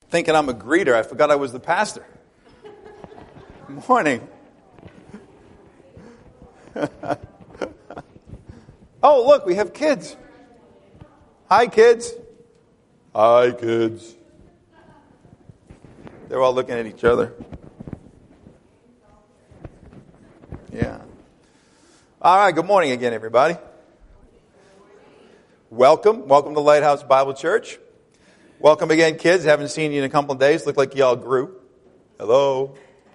Thinking I'm a greeter. I forgot I was the pastor. Morning. Oh, look, we have kids. Hi, kids. Hi, kids. They're all looking at each other. Yeah. All right, good morning again, everybody. Welcome to Lighthouse Bible Church. Welcome again, kids. Haven't seen you in a couple of days. Look like you all grew. Hello.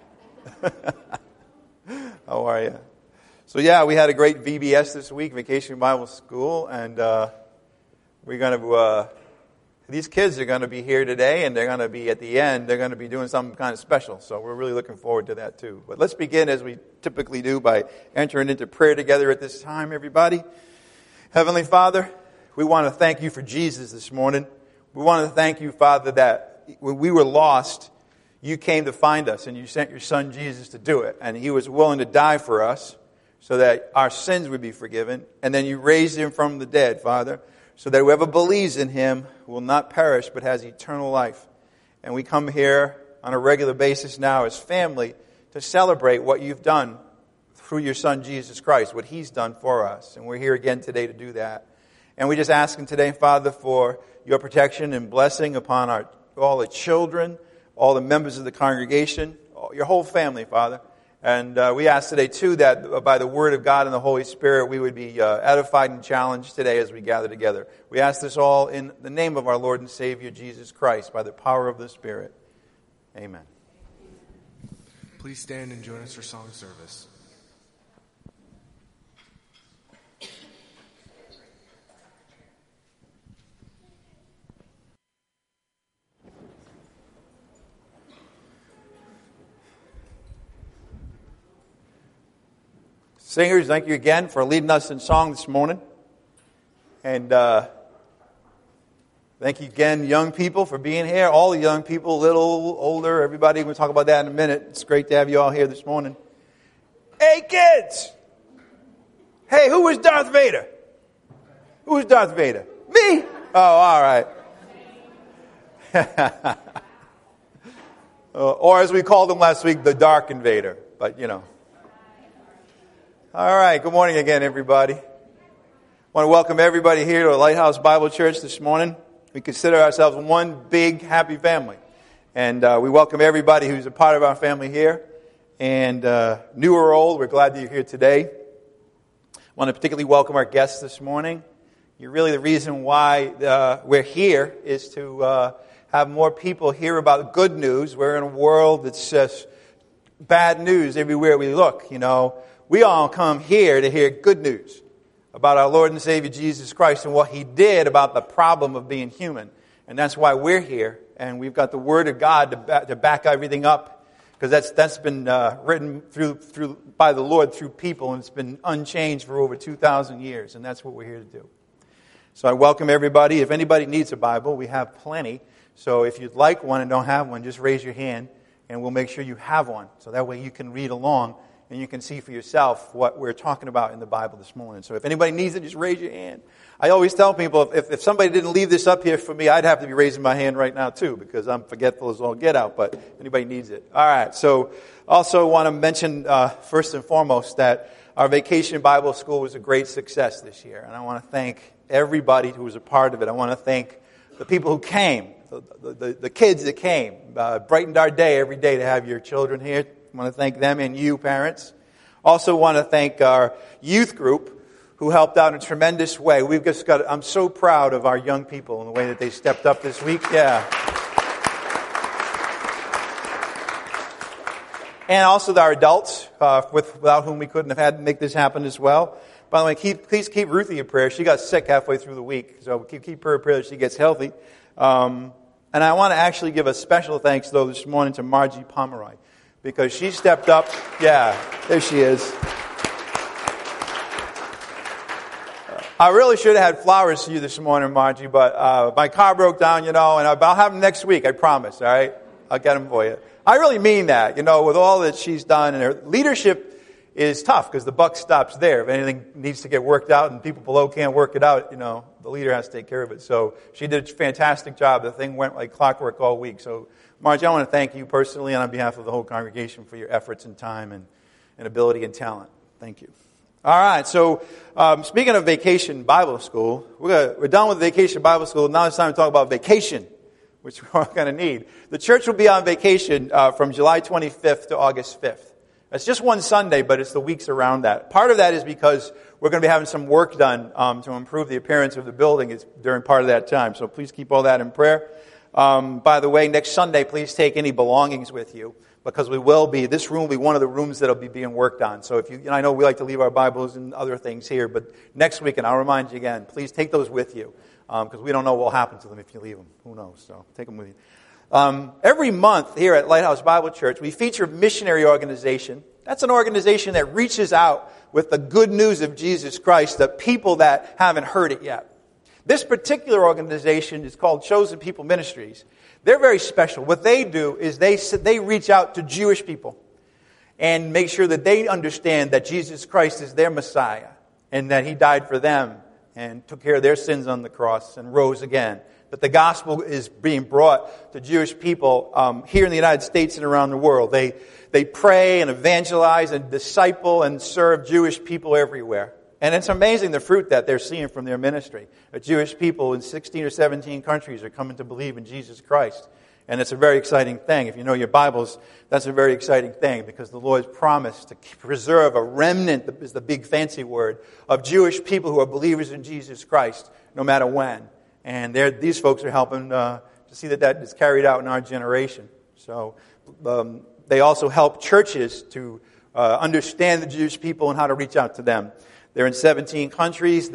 How are you? So yeah, we had a great VBS this week, Vacation Bible School, and we're going to. These kids are going to be here today, and they're going to be at the end. They're going to be doing something kind of special. So we're really looking forward to that too. But let's begin as we typically do by entering into prayer together at this time, everybody. Heavenly Father, we want to thank you for Jesus this morning. We want to thank you, Father, that when we were lost, you came to find us, and you sent your Son Jesus to do it. And he was willing to die for us so that our sins would be forgiven. And then you raised him from the dead, Father, so that whoever believes in him will not perish but has eternal life. And we come here on a regular basis now as family to celebrate what you've done through your Son Jesus Christ, what he's done for us. And we're here again today to do that. And we just ask him today, Father, for your protection and blessing upon all the children, all the members of the congregation, your whole family, Father. And we ask today, too, that by the Word of God and the Holy Spirit, we would be edified and challenged today as we gather together. We ask this all in the name of our Lord and Savior, Jesus Christ, by the power of the Spirit. Amen. Please stand and join us for song service. Singers, thank you again for leading us in song this morning. And thank you again, young people, for being here. All the young people, little, older, everybody. We'll talk about that in a minute. It's great to have you all here this morning. Hey, kids! Hey, who was Darth Vader? Who was Darth Vader? Me? Oh, all right. Or as we called him last week, the Dark Invader. But, you know. All right, good morning again, everybody. I want to welcome everybody here to Lighthouse Bible Church this morning. We consider ourselves one big, happy family. And we welcome everybody who's a part of our family here. And new or old, we're glad that you're here today. I want to particularly welcome our guests this morning. You're really the reason why we're here is to have more people hear about good news. We're in a world that's just bad news everywhere we look, you know. We all come here to hear good news about our Lord and Savior Jesus Christ and what he did about the problem of being human. And that's why we're here. And we've got the Word of God to back everything up. Because that's been written through by the Lord through people. And it's been unchanged for over 2,000 years. And that's what we're here to do. So I welcome everybody. If anybody needs a Bible, we have plenty. So if you'd like one and don't have one, just raise your hand. And we'll make sure you have one. So that way you can read along. And you can see for yourself what we're talking about in the Bible this morning. So if anybody needs it, just raise your hand. I always tell people, if somebody didn't leave this up here for me, I'd have to be raising my hand right now too, because I'm forgetful as all get out, but anybody needs it. All right, so also want to mention first and foremost that our Vacation Bible School was a great success this year. And I want to thank everybody who was a part of it. I want to thank the people who came, the kids that came, brightened our day every day to have your children here. I want to thank them and you, parents. Also want to thank our youth group who helped out in a tremendous way. I'm so proud of our young people and the way that they stepped up this week. Yeah. And also our adults, without whom we couldn't have had to make this happen as well. By the way, please keep Ruthie in prayer. She got sick halfway through the week, so keep her in prayer that she gets healthy. And I want to actually give a special thanks, though, this morning to Margie Pomeroy. Because she stepped up. Yeah, there she is. I really should have had flowers to you this morning, Margie, but my car broke down, you know, and I'll have them next week, I promise, all right? I'll get them for you. I really mean that, you know, with all that she's done and her leadership is tough because the buck stops there. If anything needs to get worked out and people below can't work it out, the leader has to take care of it. So she did a fantastic job. The thing went like clockwork all week. So, Margie, I want to thank you personally and on behalf of the whole congregation for your efforts and time and ability and talent. Thank you. All right, so speaking of Vacation Bible School, we're done with Vacation Bible School. Now it's time to talk about vacation, which we're all going to need. The church will be on vacation from July 25th to August 5th. It's just one Sunday, but it's the weeks around that. Part of that is because we're going to be having some work done to improve the appearance of the building during part of that time. So please keep all that in prayer. By the way, next Sunday, please take any belongings with you because this room will be one of the rooms that will be being worked on. So I know we like to leave our Bibles and other things here, but next week, and I'll remind you again, please take those with you because we don't know what will happen to them if you leave them. Who knows? So take them with you. Every month here at Lighthouse Bible Church, we feature a missionary organization. That's an organization that reaches out with the good news of Jesus Christ to people that haven't heard it yet. This particular organization is called Chosen People Ministries. They're very special. What they do is they reach out to Jewish people and make sure that they understand that Jesus Christ is their Messiah and that He died for them and took care of their sins on the cross and rose again. That the gospel is being brought to Jewish people here in the United States and around the world. They pray and evangelize and disciple and serve Jewish people everywhere. And it's amazing the fruit that they're seeing from their ministry. Jewish people in 16 or 17 countries are coming to believe in Jesus Christ. And it's a very exciting thing. If you know your Bibles, that's a very exciting thing because the Lord's promised to preserve a remnant, is the big fancy word, of Jewish people who are believers in Jesus Christ, no matter when. And these folks are helping to see that is carried out in our generation. So they also help churches to understand the Jewish people and how to reach out to them. They're in 17 countries.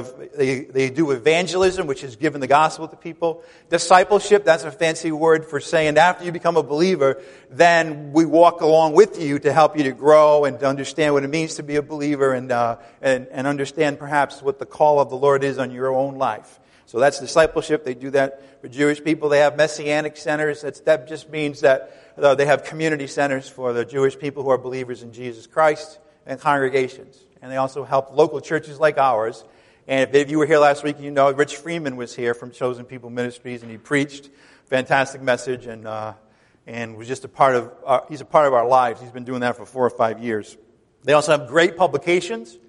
They do evangelism, which is giving the gospel to people. Discipleship, that's a fancy word for saying after you become a believer, then we walk along with you to help you to grow and to understand what it means to be a believer and understand perhaps what the call of the Lord is on your own life. So that's discipleship. They do that for Jewish people. They have messianic centers. That just means that they have community centers for the Jewish people who are believers in Jesus Christ and congregations. And they also help local churches like ours. And if you were here last week, you know Rich Freeman was here from Chosen People Ministries, and he preached a fantastic message and was just he's a part of our lives. He's been doing that for 4 or 5 years. They also have great publications.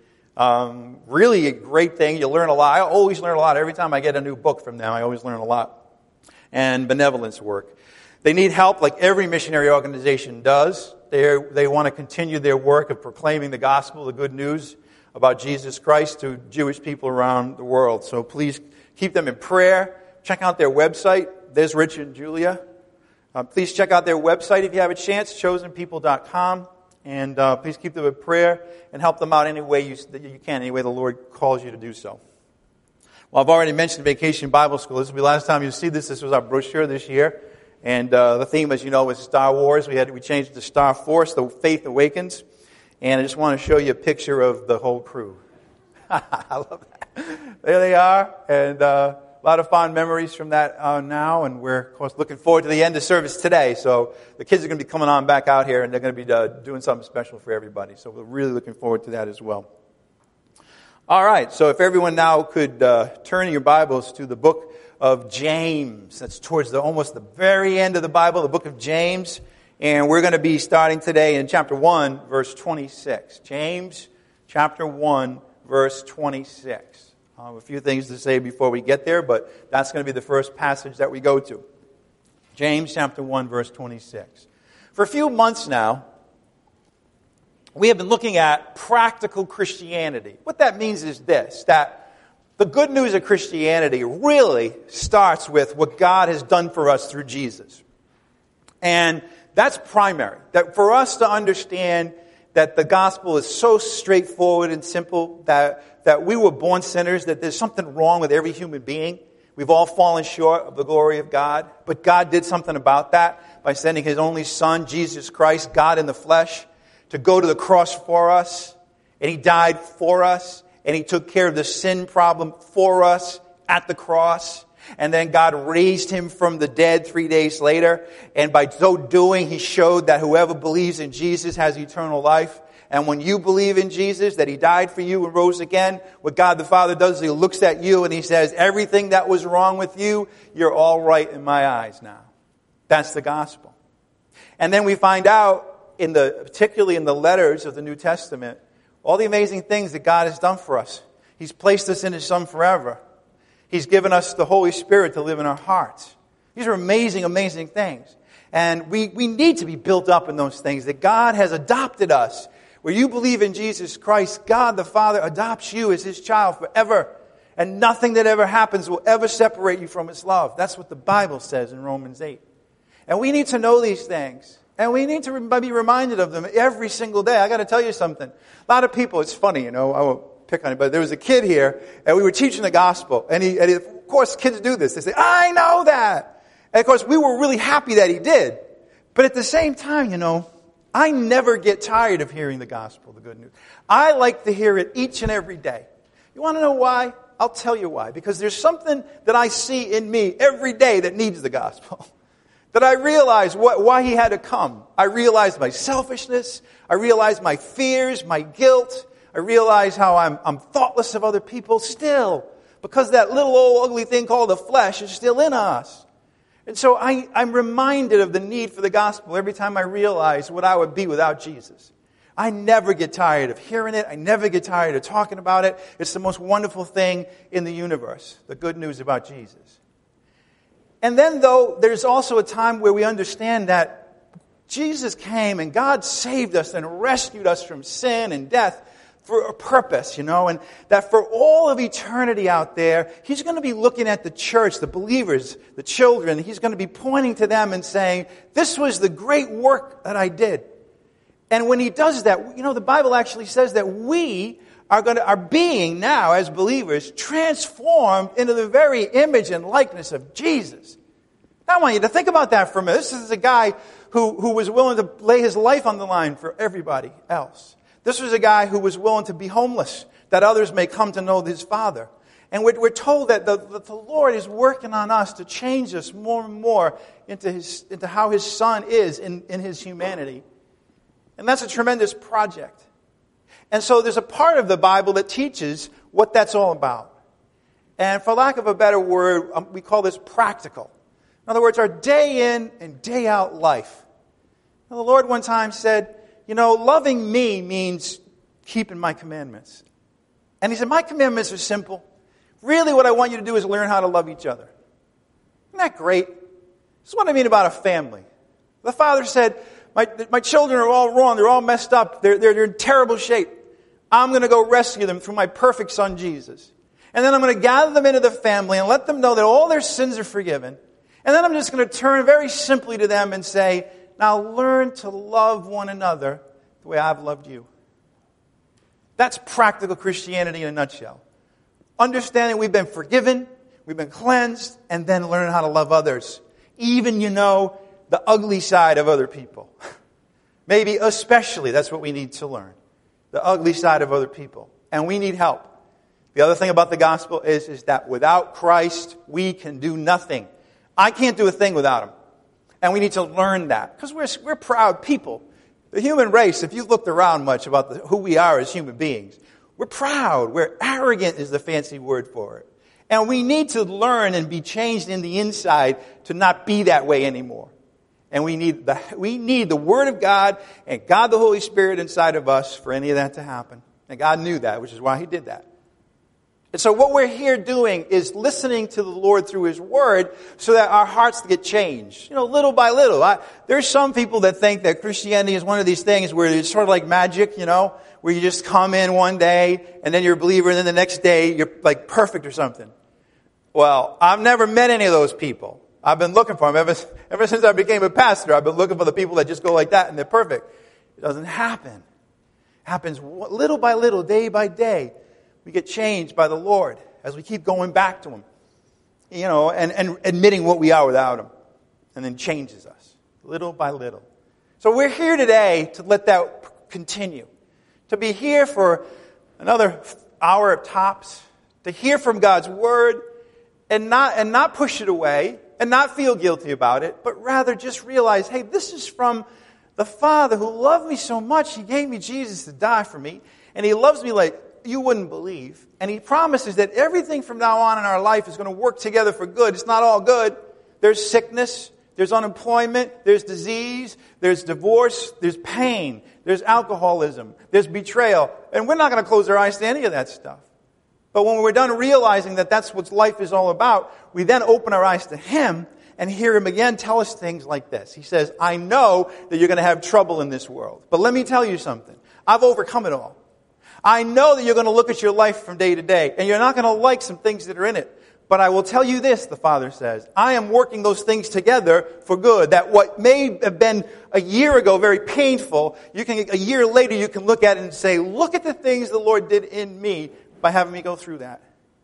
Really a great thing. You learn a lot. I always learn a lot. Every time I get a new book from them, I always learn a lot. And benevolence work. They need help like every missionary organization does. They want to continue their work of proclaiming the gospel, the good news about Jesus Christ to Jewish people around the world. So please keep them in prayer. Check out their website. There's Rich and Julia. Please check out their website if you have a chance, chosenpeople.com. And please keep them in prayer and help them out any way that you can, any way the Lord calls you to do so. Well, I've already mentioned Vacation Bible School. This will be the last time you see this. This was our brochure this year. And the theme, as you know, was Star Wars. We changed it to Star Force, The Faith Awakens. And I just want to show you a picture of the whole crew. I love that. There they are. And a lot of fond memories from that now. And we're, of course, looking forward to the end of service today. So the kids are going to be coming on back out here, and they're going to be doing something special for everybody. So we're really looking forward to that as well. All right. So if everyone now could turn your Bibles to the book of James. That's towards almost the very end of the Bible, the book of James. And we're going to be starting today in chapter 1, verse 26. James, chapter 1, verse 26. I have a few things to say before we get there, but that's going to be the first passage that we go to. James, chapter 1, verse 26. For a few months now, we have been looking at practical Christianity. What that means is this, that the good news of Christianity really starts with what God has done for us through Jesus. And that's primary. That for us to understand that the gospel is so straightforward and simple, that we were born sinners, that there's something wrong with every human being. We've all fallen short of the glory of God. But God did something about that by sending His only Son, Jesus Christ, God in the flesh, to go to the cross for us. And He died for us. And He took care of the sin problem for us at the cross. And then God raised him from the dead 3 days later. And by so doing, he showed that whoever believes in Jesus has eternal life. And when you believe in Jesus, that he died for you and rose again, what God the Father does is he looks at you and he says, everything that was wrong with you, you're all right in my eyes now. That's the gospel. And then we find out, particularly in the letters of the New Testament, all the amazing things that God has done for us. He's placed us in his Son forever. He's given us the Holy Spirit to live in our hearts. These are amazing, amazing things. And we need to be built up in those things, that God has adopted us. Where you believe in Jesus Christ, God the Father adopts you as his child forever. And nothing that ever happens will ever separate you from his love. That's what the Bible says in Romans 8. And we need to know these things. And we need to be reminded of them every single day. I got to tell you something. A lot of people, it's funny, I won't pick on it, but there was a kid here, and we were teaching the gospel. And of course, kids do this. They say, I know that. And of course, we were really happy that he did. But at the same time, I never get tired of hearing the gospel, the good news. I like to hear it each and every day. You want to know why? I'll tell you why. Because there's something that I see in me every day that needs the gospel. That I realize why he had to come. I realize my selfishness. I realize my fears, my guilt. I realize how I'm thoughtless of other people still. Because that little old ugly thing called the flesh is still in us. And so I'm reminded of the need for the gospel every time I realize what I would be without Jesus. I never get tired of hearing it. I never get tired of talking about it. It's the most wonderful thing in the universe, the good news about Jesus. And then, though, there's also a time where we understand that Jesus came and God saved us and rescued us from sin and death for a purpose, and that for all of eternity out there, he's going to be looking at the church, the believers, the children. He's going to be pointing to them and saying, this was the great work that I did. And when he does that, the Bible actually says that we are being now, as believers, transformed into the very image and likeness of Jesus. Now, I want you to think about that for a minute. This is a guy who was willing to lay his life on the line for everybody else. This was a guy who was willing to be homeless, that others may come to know his Father. And we're told that the Lord is working on us to change us more and more into how his Son is in his humanity. And that's a tremendous project. And so there's a part of the Bible that teaches what that's all about. And for lack of a better word, we call this practical. In other words, our day in and day out life. Now, the Lord one time said, loving me means keeping my commandments. And he said, my commandments are simple. Really what I want you to do is learn how to love each other. Isn't that great? This is what I mean about a family. The father said, my children are all wrong. They're all messed up. They're in terrible shape. I'm going to go rescue them through my perfect son, Jesus. And then I'm going to gather them into the family and let them know that all their sins are forgiven. And then I'm just going to turn very simply to them and say, now learn to love one another the way I've loved you. That's practical Christianity in a nutshell. Understanding we've been forgiven, we've been cleansed, and then learn how to love others. Even, the ugly side of other people. Maybe especially that's what we need to learn. The ugly side of other people. And we need help. The other thing about the gospel is that without Christ, we can do nothing. I can't do a thing without him. And we need to learn that. Because we're proud people. The human race, if you've looked around much about who we are as human beings, we're proud. We're arrogant is the fancy word for it. And we need to learn and be changed in the inside to not be that way anymore. And we need the Word of God and God the Holy Spirit inside of us for any of that to happen. And God knew that, which is why he did that. And so what we're here doing is listening to the Lord through his Word so that our hearts get changed. Little by little. There's some people that think that Christianity is one of these things where it's sort of like magic, where you just come in one day and then you're a believer and then the next day you're like perfect or something. Well, I've never met any of those people. I've been looking for them. Ever since I became a pastor, I've been looking for the people that just go like that and they're perfect. It doesn't happen. It happens little by little, day by day. We get changed by the Lord as we keep going back to him. And admitting what we are without him. And then changes us, little by little. So we're here today to let that continue. To be here for another hour tops. To hear from God's Word. and not push it away and not feel guilty about it, but rather just realize, hey, this is from the Father who loved me so much. He gave me Jesus to die for me, and He loves me like you wouldn't believe. And He promises that everything from now on in our life is going to work together for good. It's not all good. There's sickness, there's unemployment, there's disease, there's divorce, there's pain, there's alcoholism, there's betrayal. And we're not going to close our eyes to any of that stuff. But when we're done realizing that that's what life is all about, we then open our eyes to Him and hear Him again tell us things like this. He says, I know that you're going to have trouble in this world, but let me tell you something. I've overcome it all. I know that you're going to look at your life from day to day, and you're not going to like some things that are in it. But I will tell you this, the Father says, I am working those things together for good. That what may have been a year ago very painful, a year later you can look at it and say, look at the things the Lord did in me by having me go through that.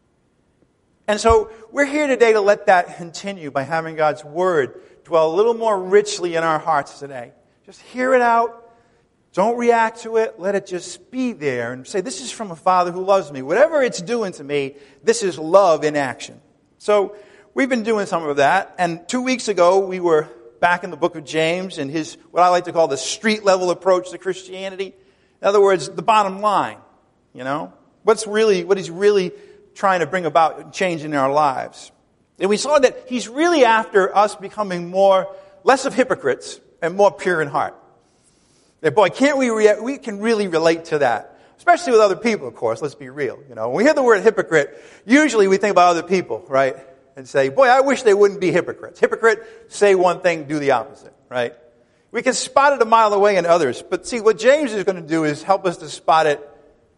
And so we're here today to let that continue by having God's Word dwell a little more richly in our hearts today. Just hear it out. Don't react to it. Let it just be there and say, this is from a Father who loves me. Whatever it's doing to me, this is love in action. So we've been doing some of that. And 2 weeks ago, we were back in the book of James and his, what I like to call the street level approach to Christianity. In other words, the bottom line, what he's really trying to bring about change in our lives. And we saw that he's really after us becoming less of hypocrites and more pure in heart. And boy, we can really relate to that. Especially with other people, of course, let's be real. When we hear the word hypocrite, usually we think about other people, right? And say, boy, I wish they wouldn't be hypocrites. Hypocrite, say one thing, do the opposite, right? We can spot it a mile away in others. But see, what James is going to do is help us to spot it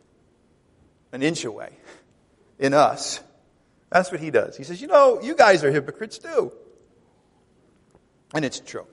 an inch away in us. That's what he does. He says, you guys are hypocrites too. And it's true.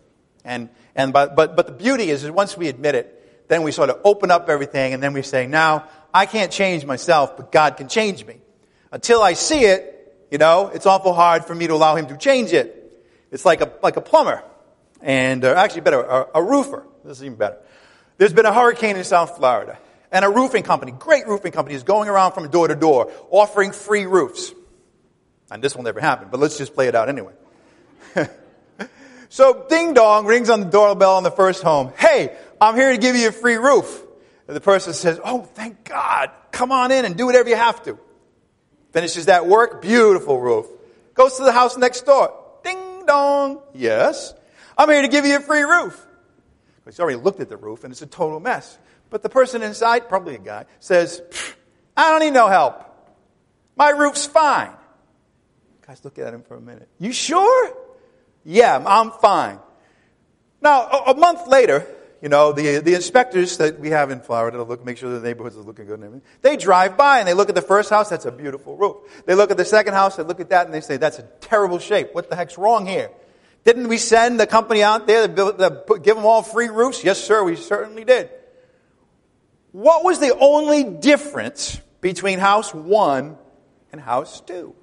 But the beauty is once we admit it, then we sort of open up everything and then we say, now, I can't change myself, but God can change me. Until I see it, it's awful hard for me to allow Him to change it. It's like a plumber. And actually better, a roofer. This is even better. There's been a hurricane in South Florida. And a roofing company, great roofing company, is going around from door to door offering free roofs. And this will never happen, but let's just play it out anyway. So ding dong rings on the doorbell on the first home. Hey, I'm here to give you a free roof. And the person says, oh, thank God. Come on in and do whatever you have to. Finishes that work. Beautiful roof. Goes to the house next door. Ding dong. Yes. I'm here to give you a free roof. He's already looked at the roof and it's a total mess. But the person inside, probably a guy, says, I don't need no help. My roof's fine. Guys, look at him for a minute. You sure? Yeah, I'm fine. Now, a month later, the inspectors that we have in Florida to make sure the neighborhoods are looking good and everything, they drive by and they look at the first house, that's a beautiful roof. They look at the second house, they look at that and they say, that's a terrible shape. What the heck's wrong here? Didn't we send the company out there to give them all free roofs? Yes, sir, we certainly did. What was the only difference between house 1 and house 2?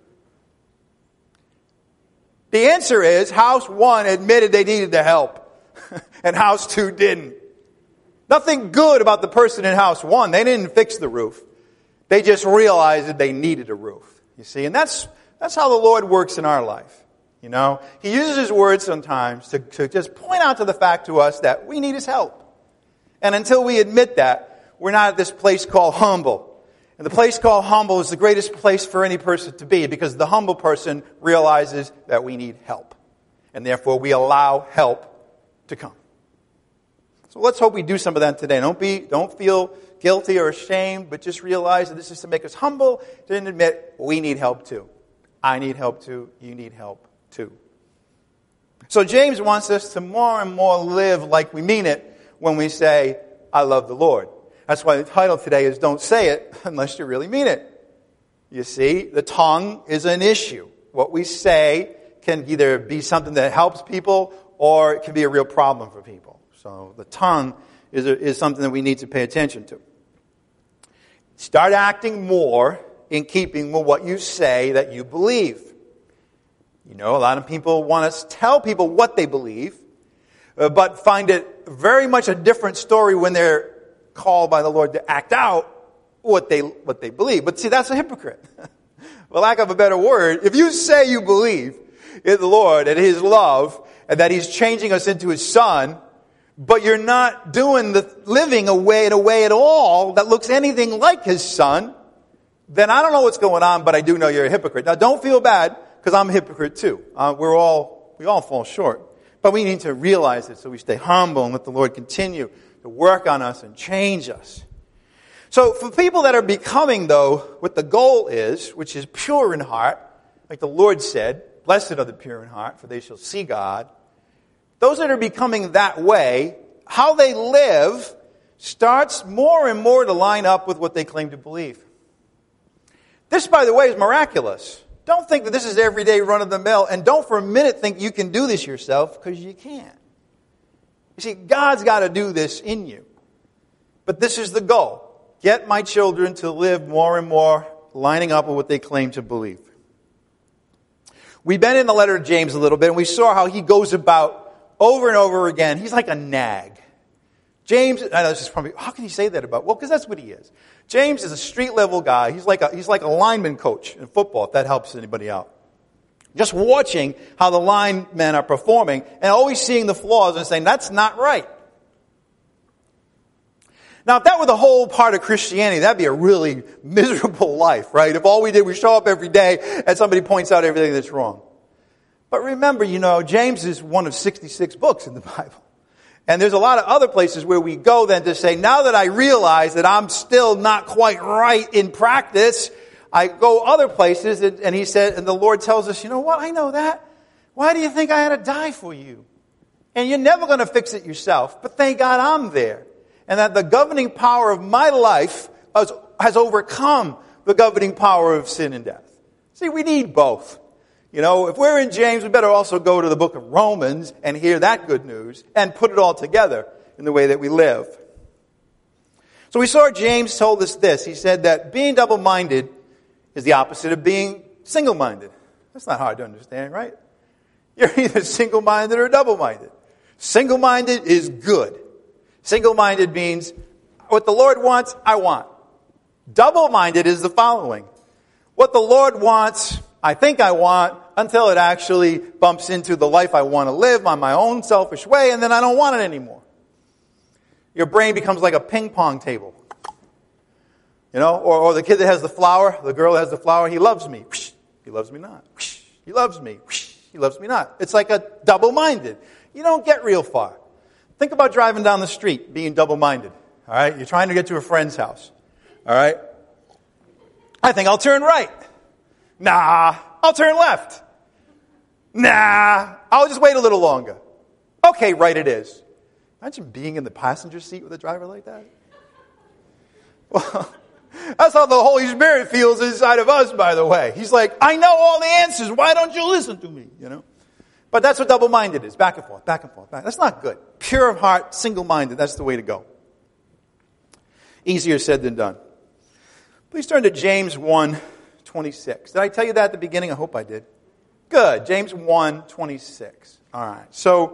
The answer is house 1 admitted they needed the help, and house 2 didn't. Nothing good about the person in house 1. They didn't fix the roof. They just realized that they needed a roof. You see, and that's how the Lord works in our life. He uses His word sometimes to just point out to the fact to us that we need His help. And until we admit that, we're not at this place called humble. And the place called humble is the greatest place for any person to be because the humble person realizes that we need help. And therefore we allow help to come. So let's hope we do some of that today. Don't feel guilty or ashamed, but just realize that this is to make us humble, to admit we need help too. I need help too. You need help too. So James wants us to more and more live like we mean it when we say, I love the Lord. That's why the title today is Don't Say It Unless You Really Mean It. You see, the tongue is an issue. What we say can either be something that helps people or it can be a real problem for people. So the tongue is something that we need to pay attention to. Start acting more in keeping with what you say that you believe. A lot of people want to tell people what they believe, but find it very much a different story when they're called by the Lord to act out what they believe. But see, that's a hypocrite. for lack of a better word, if you say you believe in the Lord and His love and that He's changing us into His Son, but you're not living in a way at all that looks anything like His Son, then I don't know what's going on, but I do know you're a hypocrite. Now don't feel bad, because I'm a hypocrite too. We all fall short. But we need to realize it so we stay humble and let the Lord continue to work on us and change us. So for people that are becoming, though, what the goal is, which is pure in heart, like the Lord said, blessed are the pure in heart, for they shall see God. Those that are becoming that way, how they live starts more and more to line up with what they claim to believe. This, by the way, is miraculous. Don't think that this is everyday run-of-the-mill, and don't for a minute think you can do this yourself, because you can't. You see, God's got to do this in you. But this is the goal. Get my children to live more and more lining up with what they claim to believe. We've been in the letter of James a little bit, and we saw how he goes about over and over again. He's like a nag. James, I know this is probably, how can you say that about? Well, because that's what he is. James is a street-level guy. He's like a lineman coach in football, if that helps anybody out. Just watching how the linemen are performing and always seeing the flaws and saying, that's not right. Now, if that were the whole part of Christianity, that'd be a really miserable life, right? If all we did was show up every day and somebody points out everything that's wrong. But remember, James is one of 66 books in the Bible. And there's a lot of other places where we go then to say, now that I realize that I'm still not quite right in practice, I go other places, and he said, and the Lord tells us, you know what, I know that. Why do you think I had to die for you? And you're never going to fix it yourself, but thank God I'm there. And that the governing power of my life has overcome the governing power of sin and death. See, we need both. If we're in James, we better also go to the book of Romans and hear that good news and put it all together in the way that we live. So we saw James told us this. He said that being double-minded is the opposite of being single-minded. That's not hard to understand, right? You're either single-minded or double-minded. Single-minded is good. Single-minded means what the Lord wants, I want. Double-minded is the following. What the Lord wants, I think I want, until it actually bumps into the life I want to live on my own selfish way, and then I don't want it anymore. Your brain becomes like a ping pong table. Or the kid that has the flower, the girl that has the flower, he loves me. He loves me not. He loves me. He loves me not. It's like a double-minded. You don't get real far. Think about driving down the street, being double-minded. All right? You're trying to get to a friend's house. All right? I think I'll turn right. Nah, I'll turn left. Nah, I'll just wait a little longer. Okay, right it is. Imagine being in the passenger seat with a driver like that. Well, that's how the Holy Spirit feels inside of us, by the way. He's like, I know all the answers. Why don't you listen to me? But that's what double-minded is. Back and forth, back and forth, back. That's not good. Pure of heart, single-minded. That's the way to go. Easier said than done. Please turn to James 1:26. Did I tell you that at the beginning? I hope I did. Good. James 1:26. All right. So,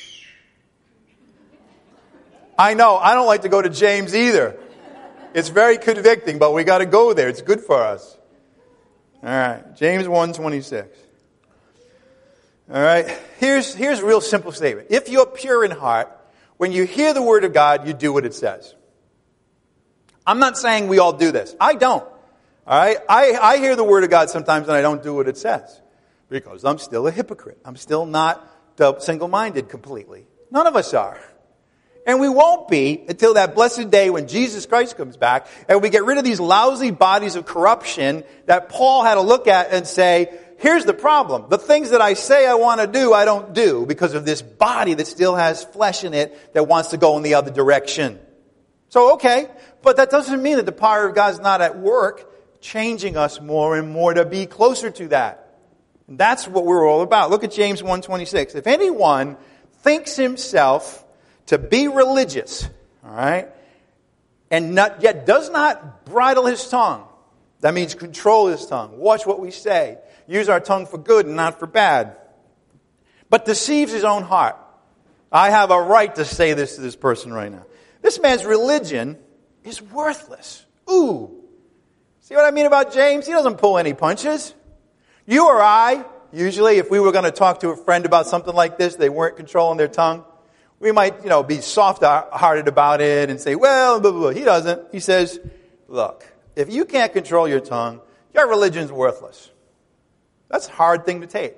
I know, I don't like to go to James either. It's very convicting, but we got to go there. It's good for us. All right. James 1:26. All right. Here's a real simple statement. If you're pure in heart, when you hear the word of God, you do what it says. I'm not saying we all do this. I don't. All right. I hear the word of God sometimes and I don't do what it says because I'm still a hypocrite. I'm still not single-minded completely. None of us are. And we won't be until that blessed day when Jesus Christ comes back and we get rid of these lousy bodies of corruption that Paul had to look at and say, here's the problem. The things that I say I want to do, I don't do because of this body that still has flesh in it that wants to go in the other direction. So, okay, but that doesn't mean that the power of God's not at work changing us more and more to be closer to that. And that's what we're all about. Look at James 1:26. If anyone thinks himself to be religious, all right, and yet does not bridle his tongue, that means control his tongue, watch what we say, use our tongue for good and not for bad, but deceives his own heart. I have a right to say this to this person right now. This man's religion is worthless. Ooh. See what I mean about James? He doesn't pull any punches. You or I, usually, if we were going to talk to a friend about something like this, they weren't controlling their tongue, we might, be soft-hearted about it and say, well, blah, blah, blah. He doesn't. He says, look, if you can't control your tongue, your religion's worthless. That's a hard thing to take.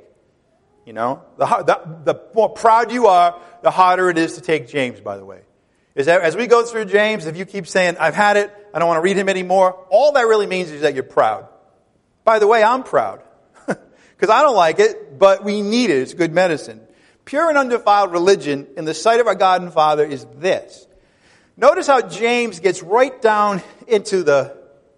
The more proud you are, the harder it is to take James, by the way. Is that as we go through James, if you keep saying, I've had it, I don't want to read him anymore, all that really means is that you're proud. By the way, I'm proud. Because I don't like it, but we need it. It's good medicine. Pure and undefiled religion in the sight of our God and Father is this. Notice how James gets right down into the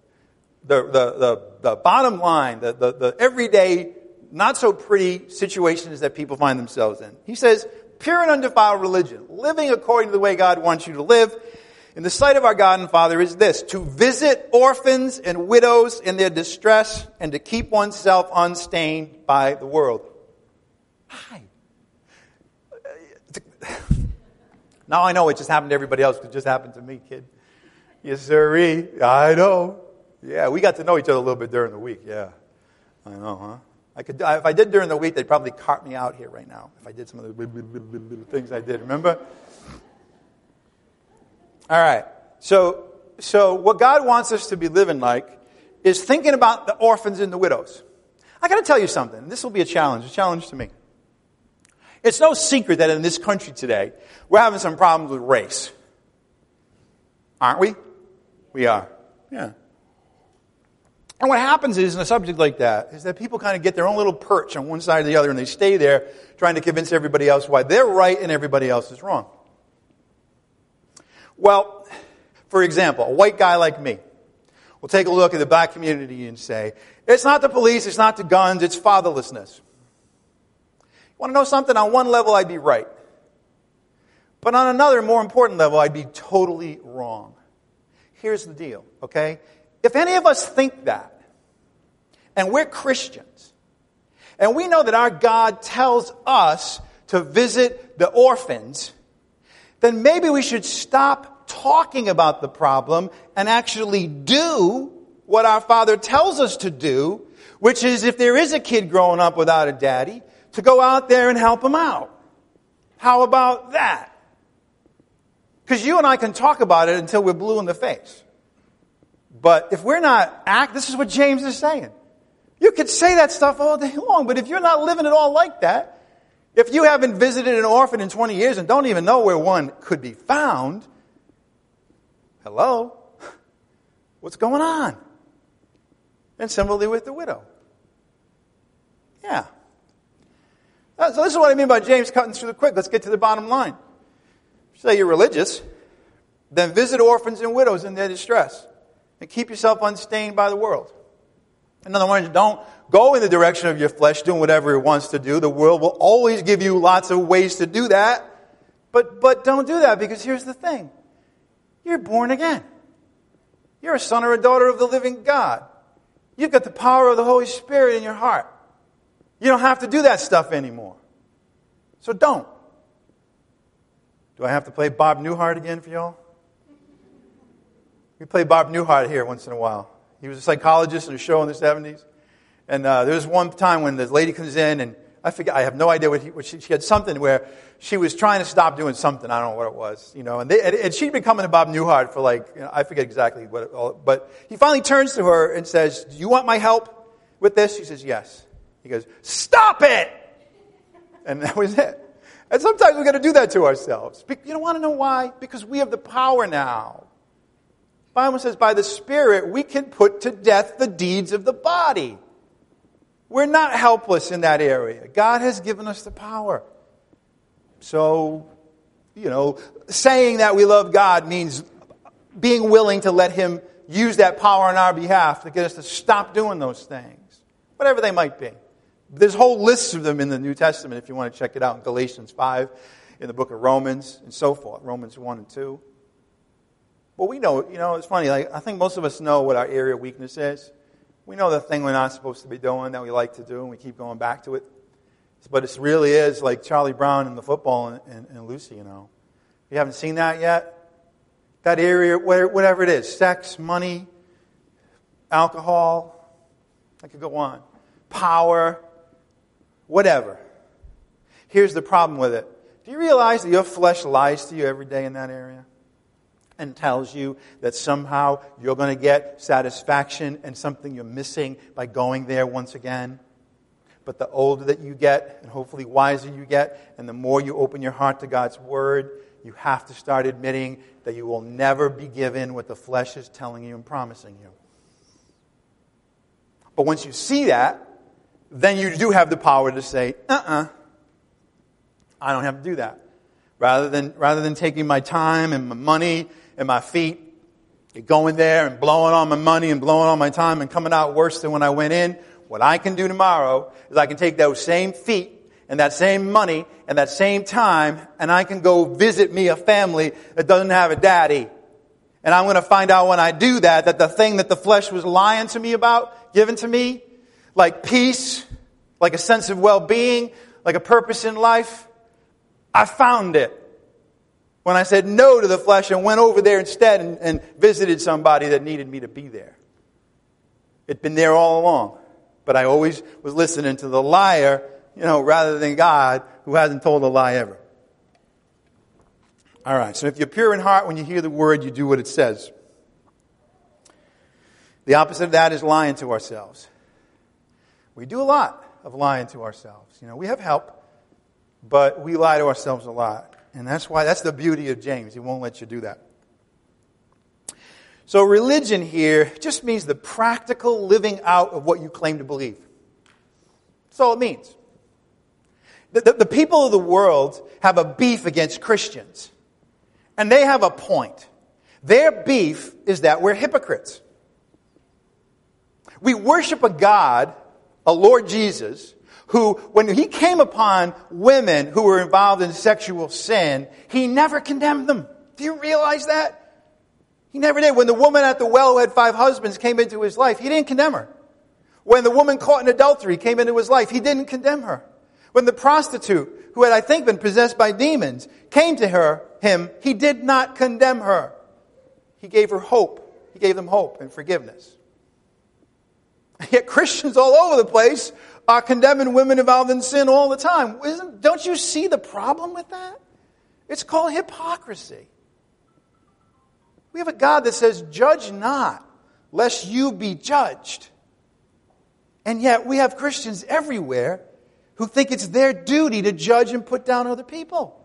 bottom line, the everyday, not so pretty situations that people find themselves in. He says, pure and undefiled religion, living according to the way God wants you to live, in the sight of our God and Father is this, to visit orphans and widows in their distress and to keep oneself unstained by the world. Hi. Now I know it just happened to everybody else, but it just happened to me, kid. Yes, sirree. I know. Yeah, we got to know each other a little bit during the week. Yeah, I know, huh? If I did during the week, they'd probably cart me out here right now. If I did some of the things I did, remember? All right. So what God wants us to be living like is thinking about the orphans and the widows. I got to tell you something. This will be a challenge to me. It's no secret that in this country today, we're having some problems with race. Aren't we? We are. Yeah. And what happens is, in a subject like that, is that people kind of get their own little perch on one side or the other, and they stay there trying to convince everybody else why they're right and everybody else is wrong. Well, for example, a white guy like me will take a look at the black community and say, it's not the police, it's not the guns, it's fatherlessness. You want to know something? On one level, I'd be right. But on another, more important level, I'd be totally wrong. Here's the deal, okay? If any of us think that, and we're Christians, and we know that our God tells us to visit the orphans, then maybe we should stop talking about the problem and actually do what our Father tells us to do, which is if there is a kid growing up without a daddy, to go out there and help him out. How about that? Because you and I can talk about it until we're blue in the face. But if we're not this is what James is saying. You could say that stuff all day long, but if you're not living it all like that, if you haven't visited an orphan in 20 years and don't even know where one could be found, hello? What's going on? And similarly with the widow. Yeah. So this is what I mean by James cutting through the quick. Let's get to the bottom line. Say you're religious, then visit orphans and widows in their distress. And keep yourself unstained by the world. In other words, don't go in the direction of your flesh doing whatever it wants to do. The world will always give you lots of ways to do that. But don't do that, because here's the thing. You're born again. You're a son or a daughter of the living God. You've got the power of the Holy Spirit in your heart. You don't have to do that stuff anymore. So don't. Do I have to play Bob Newhart again for y'all? We play Bob Newhart here once in a while. He was a psychologist in a show in the 70s. And there was one time when this lady comes in, and I have no idea she had something where she was trying to stop doing something. I don't know what it was, and she'd been coming to Bob Newhart for I forget exactly what it was. But he finally turns to her and says, do you want my help with this? She says, yes. He goes, stop it! And that was it. And sometimes we've got to do that to ourselves. You don't want to know why? Because we have the power now. The Bible says by the Spirit we can put to death the deeds of the body. We're not helpless in that area. God has given us the power. So, saying that we love God means being willing to let Him use that power on our behalf to get us to stop doing those things, whatever they might be. There's whole lists of them in the New Testament if you want to check it out in Galatians 5, in the book of Romans, and so forth, Romans 1 and 2. But we know, it's funny, I think most of us know what our area of weakness is. We know the thing we're not supposed to be doing that we like to do, and we keep going back to it. But it really is like Charlie Brown and the football and Lucy, If you haven't seen that yet, that area, whatever it is, sex, money, alcohol, I could go on, power, whatever. Here's the problem with it. Do you realize that your flesh lies to you every day in that area? And tells you that somehow you're going to get satisfaction and something you're missing by going there once again. But the older that you get, and hopefully wiser you get, and the more you open your heart to God's Word, you have to start admitting that you will never be given what the flesh is telling you and promising you. But once you see that, then you do have the power to say, I don't have to do that. Rather than taking my time and my money and my feet, going there and blowing all my money and blowing all my time and coming out worse than when I went in, what I can do tomorrow is I can take those same feet and that same money and that same time, and I can go visit me a family that doesn't have a daddy. And I'm going to find out when I do that the thing that the flesh was lying to me about, given to me, like peace, like a sense of well-being, like a purpose in life, I found it when I said no to the flesh and went over there instead and visited somebody that needed me to be there. It'd been there all along. But I always was listening to the liar, rather than God, who hasn't told a lie ever. All right, so if you're pure in heart, when you hear the word, you do what it says. The opposite of that is lying to ourselves. We do a lot of lying to ourselves. We have help, but we lie to ourselves a lot. And that's the beauty of James. He won't let you do that. So religion here just means the practical living out of what you claim to believe. That's all it means. The people of the world have a beef against Christians. And they have a point. Their beef is that we're hypocrites. We worship a God, a Lord Jesus, who, when he came upon women who were involved in sexual sin, he never condemned them. Do you realize that? He never did. When the woman at the well who had 5 husbands came into his life, he didn't condemn her. When the woman caught in adultery came into his life, he didn't condemn her. When the prostitute, who had, I think, been possessed by demons, came to him, he did not condemn her. He gave her hope. He gave them hope and forgiveness. Yet Christians all over the place are condemning women involved in sin all the time. Don't you see the problem with that? It's called hypocrisy. We have a God that says, judge not, lest you be judged. And yet we have Christians everywhere who think it's their duty to judge and put down other people.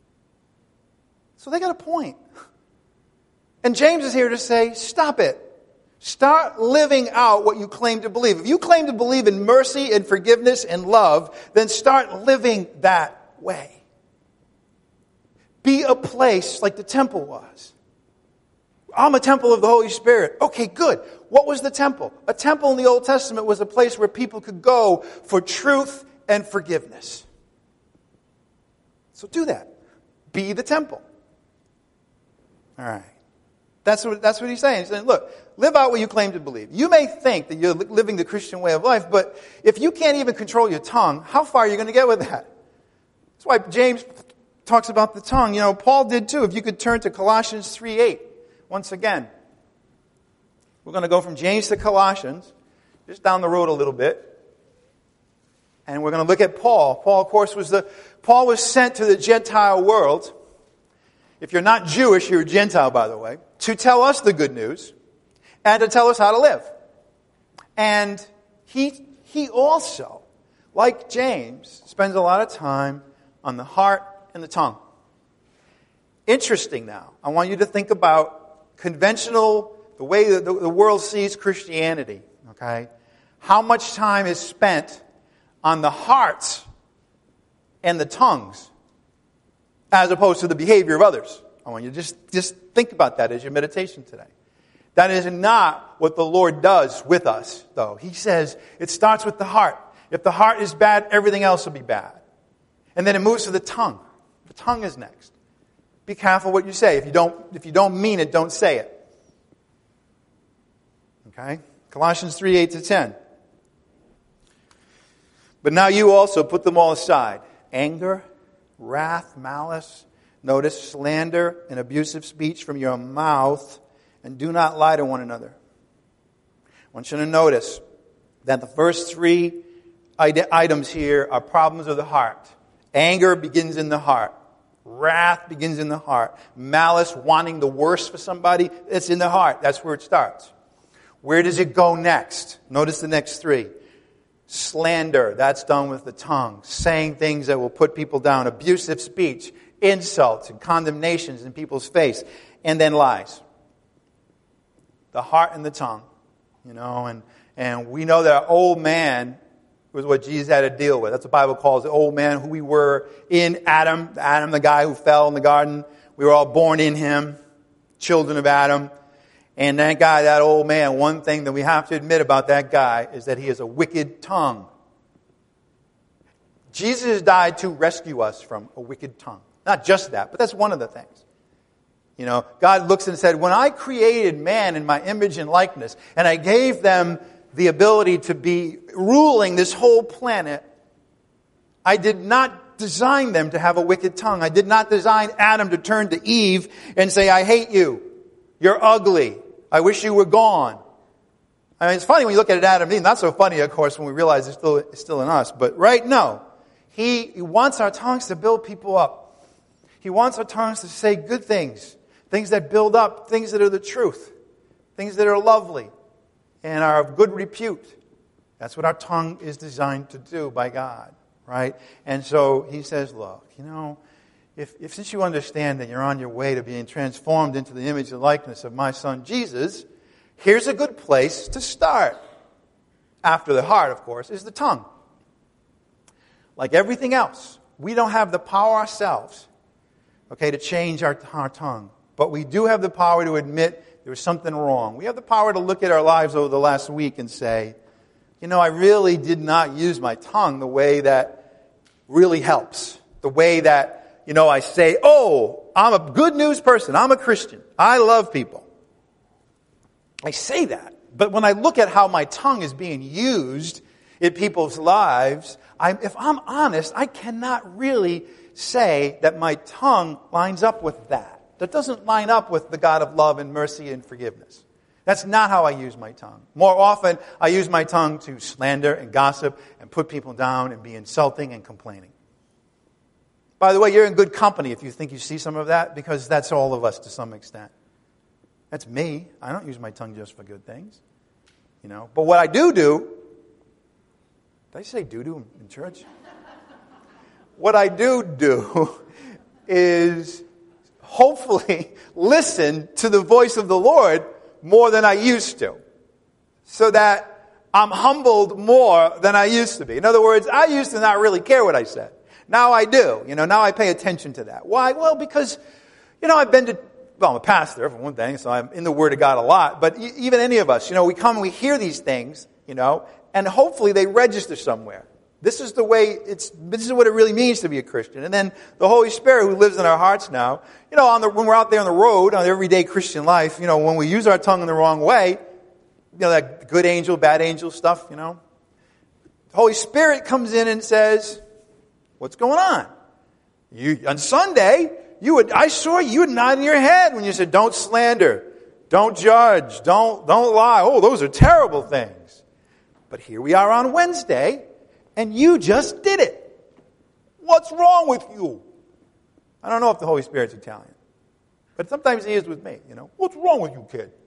So they got a point. And James is here to say, stop it. Start living out what you claim to believe. If you claim to believe in mercy and forgiveness and love, then start living that way. Be a place like the temple was. I'm a temple of the Holy Spirit. Okay, good. What was the temple? A temple in the Old Testament was a place where people could go for truth and forgiveness. So do that. Be the temple. All right. That's what he's saying. He's saying, look, live out what you claim to believe. You may think that you're living the Christian way of life, but if you can't even control your tongue, how far are you going to get with that? That's why James talks about the tongue. Paul did too. If you could turn to Colossians 3:8 once again. We're going to go from James to Colossians, just down the road a little bit. And we're going to look at Paul. Paul, of course, Paul was sent to the Gentile world. If you're not Jewish, you're a Gentile, by the way, to tell us the good news and to tell us how to live. And he also, like James, spends a lot of time on the heart and the tongue. Interesting now. I want you to think about conventional, the way that the world sees Christianity. Okay? How much time is spent on the hearts and the tongues as opposed to the behavior of others. I want you to just think about that as your meditation today. That is not what the Lord does with us, though. He says it starts with the heart. If the heart is bad, everything else will be bad. And then it moves to the tongue. The tongue is next. Be careful what you say. If you don't mean it, don't say it. Okay? Colossians 3:8-10. But now you also put them all aside. Anger, wrath, malice, notice slander and abusive speech from your mouth, and do not lie to one another. want you to notice that the first three items here are problems of the heart. Anger begins in the heart. Wrath begins in the heart. Malice, wanting the worst for somebody, it's in the heart. That's where it starts. Where does it go next? Notice the next three. Slander, that's done with the tongue. Saying things that will put people down. Abusive speech, insults and condemnations in people's face. And then lies. The heart and the tongue. And we know that our old man was what Jesus had to deal with. That's what the Bible calls the old man, who we were in Adam. Adam, the guy who fell in the garden. We were all born in him, children of Adam. And that guy, that old man, one thing that we have to admit about that guy is that he has a wicked tongue. Jesus died to rescue us from a wicked tongue. Not just that, but that's one of the things. God looks and said, when I created man in my image and likeness, and I gave them the ability to be ruling this whole planet, I did not design them to have a wicked tongue. I did not design Adam to turn to Eve and say, I hate you. You're ugly. I wish you were gone. I mean, it's funny when you look at it, Adam and Eve. Not so funny, of course, when we realize it's still in us. But no. He wants our tongues to build people up. He wants our tongues to say good things. Things that build up. Things that are the truth. Things that are lovely. And are of good repute. That's what our tongue is designed to do by God. Right? And so he says, look, if since you understand that you're on your way to being transformed into the image and likeness of my son Jesus, here's a good place to start. After the heart, of course, is the tongue. Like everything else, we don't have the power ourselves, to change our tongue. But we do have the power to admit there was something wrong. We have the power to look at our lives over the last week and say, I really did not use my tongue the way that really helps. The way that I say, I'm a good news person. I'm a Christian. I love people. I say that. But when I look at how my tongue is being used in people's lives, if I'm honest, I cannot really say that my tongue lines up with that. That doesn't line up with the God of love and mercy and forgiveness. That's not how I use my tongue. More often, I use my tongue to slander and gossip and put people down and be insulting and complaining. By the way, you're in good company if you think you see some of that, because that's all of us to some extent. That's me. I don't use my tongue just for good things. But what I do, did I say do in church? What I do is hopefully listen to the voice of the Lord more than I used to, so that I'm humbled more than I used to be. In other words, I used to not really care what I said. Now I do. Now I pay attention to that. Why? Well, because, I've been to, I'm a pastor, for one thing, so I'm in the Word of God a lot. But even any of us, we come and we hear these things, and hopefully they register somewhere. This is the way this is what it really means to be a Christian. And then the Holy Spirit who lives in our hearts now, when we're out there on the road, on everyday Christian life, when we use our tongue in the wrong way, that good angel, bad angel stuff, the Holy Spirit comes in and says, what's going on? On Sunday, I saw you nodding your head when you said, don't slander, don't judge, don't lie. Oh, those are terrible things. But here we are on Wednesday, and you just did it. What's wrong with you? I don't know if the Holy Spirit's Italian, but sometimes he is with me. What's wrong with you, kid?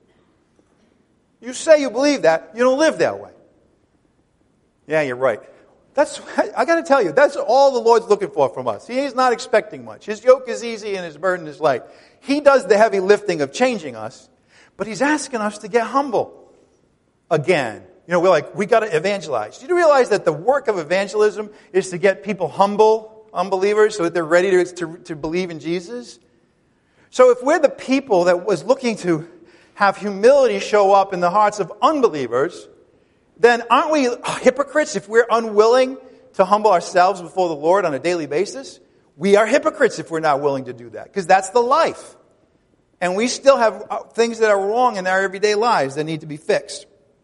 You say you believe that, you don't live that way. Yeah, you're right. I got to tell you, that's all the Lord's looking for from us. He's not expecting much. His yoke is easy and his burden is light. He does the heavy lifting of changing us, but he's asking us to get humble again. We got to evangelize. Do you realize that the work of evangelism is to get people humble, unbelievers, so that they're ready to believe in Jesus? So if we're the people that was looking to have humility show up in the hearts of unbelievers, then aren't we hypocrites if we're unwilling to humble ourselves before the Lord on a daily basis? We are hypocrites if we're not willing to do that, because that's the life. And we still have things that are wrong in our everyday lives that need to be fixed.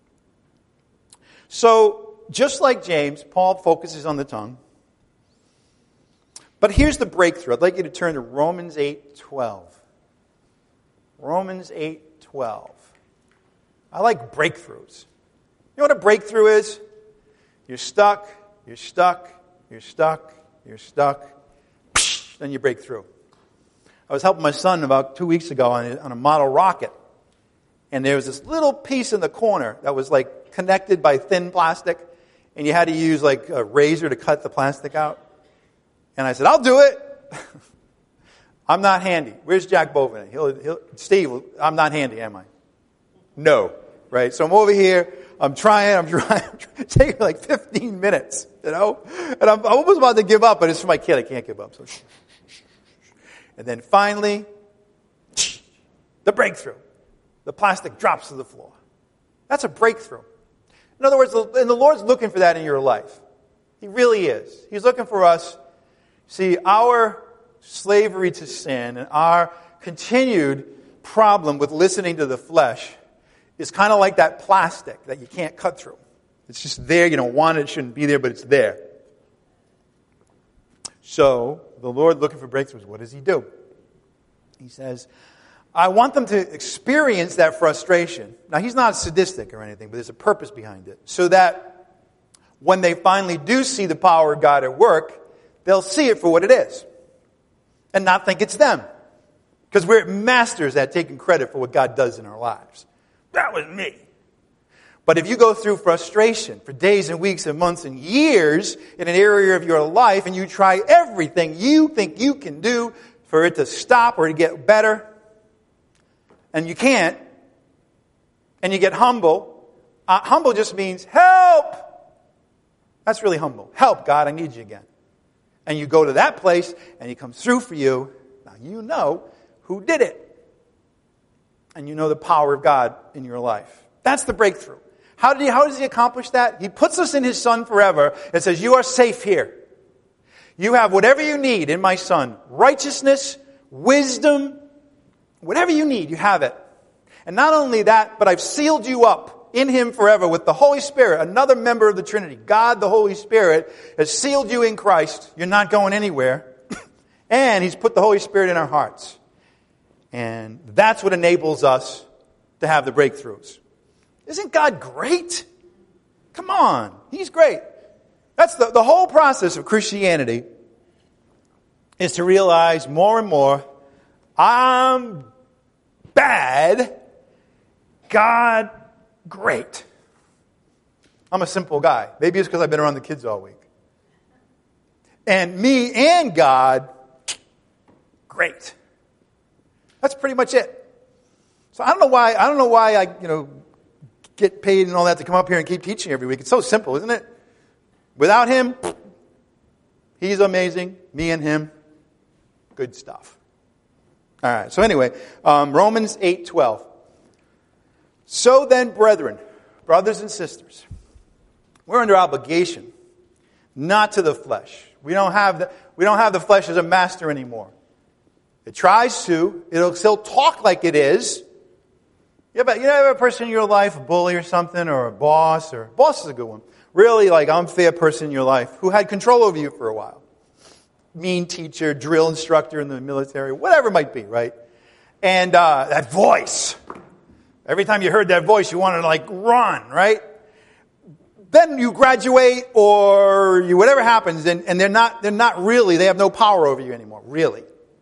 So, just like James, Paul focuses on the tongue. But here's the breakthrough. I'd like you to turn to Romans 8:12. Romans 8:12. I like breakthroughs. You know what a breakthrough is? You're stuck, you're stuck, you're stuck, you're stuck. Then you break through. I was helping my son about 2 weeks ago on a model rocket. And there was this little piece in the corner that was like connected by thin plastic. And you had to use like a razor to cut the plastic out. And I said, I'll do it. I'm not handy. Where's Jack Bovin? Steve, I'm not handy, am I? No. Right? So I'm over here. I'm trying. It's taking like 15 minutes, And I'm almost about to give up, but it's for my kid. I can't give up. So, and then finally, the breakthrough. The plastic drops to the floor. That's a breakthrough. In other words, and the Lord's looking for that in your life. He really is. He's looking for us. See, our slavery to sin and our continued problem with listening to the flesh is kind of like that plastic that you can't cut through. It's just there. You don't want it. It shouldn't be there, but it's there. So, the Lord looking for breakthroughs, what does He do? He says, I want them to experience that frustration. Now, He's not sadistic or anything, but there's a purpose behind it. So that when they finally do see the power of God at work, they'll see it for what it is. And not think it's them. Because we're masters at taking credit for what God does in our lives. That was me. But if you go through frustration for days and weeks and months and years in an area of your life and you try everything you think you can do for it to stop or to get better, and you can't, and you get humble. Humble just means help. That's really humble. Help, God, I need you again. And you go to that place, and He comes through for you. Now you know who did it. And you know the power of God in your life. That's the breakthrough. How does He accomplish that? He puts us in His Son forever and says, you are safe here. You have whatever you need in my Son. Righteousness, wisdom, whatever you need, you have it. And not only that, but I've sealed you up in Him forever with the Holy Spirit, another member of the Trinity. God, the Holy Spirit, has sealed you in Christ. You're not going anywhere. And He's put the Holy Spirit in our hearts. And that's what enables us to have the breakthroughs. Isn't God great? Come on. He's great. That's the whole process of Christianity is to realize more and more, I'm bad, God great. I'm a simple guy. Maybe it's because I've been around the kids all week. And me and God, great. That's pretty much it. So I don't know why I, get paid and all that to come up here and keep teaching every week. It's so simple, isn't it? Without Him, He's amazing. Me and Him, good stuff. All right. So anyway, Romans 8:12. So then, brethren, brothers and sisters, we're under obligation, not to the flesh. We don't have the flesh as a master anymore. It tries to. It'll still talk like it is. You have a person in your life, a bully or something, or a boss is a good one. Really, like unfair person in your life who had control over you for a while. Mean teacher, drill instructor in the military, whatever it might be, right? And that voice. Every time you heard that voice, you wanted to run, right? Then you graduate or whatever happens, and they're not really, they have no power over you anymore, really.